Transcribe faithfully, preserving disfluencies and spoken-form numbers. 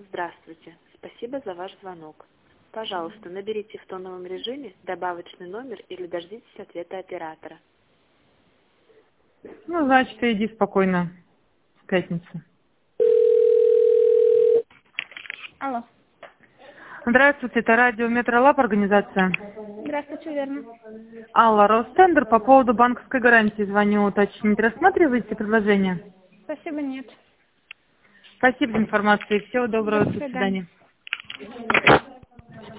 Здравствуйте. Спасибо за ваш звонок. Пожалуйста, наберите в тоновом режиме добавочный номер или дождитесь ответа оператора. Ну, значит, иди спокойно в пятницу. Алло. Здравствуйте, это радио Метролаб организация. Здравствуйте, верно. Алла, Ростендер, по поводу банковской гарантии звоню уточнить. Рассматриваете предложение? Спасибо, нет. Спасибо за информацию. Всего доброго. До До свидания. свидания.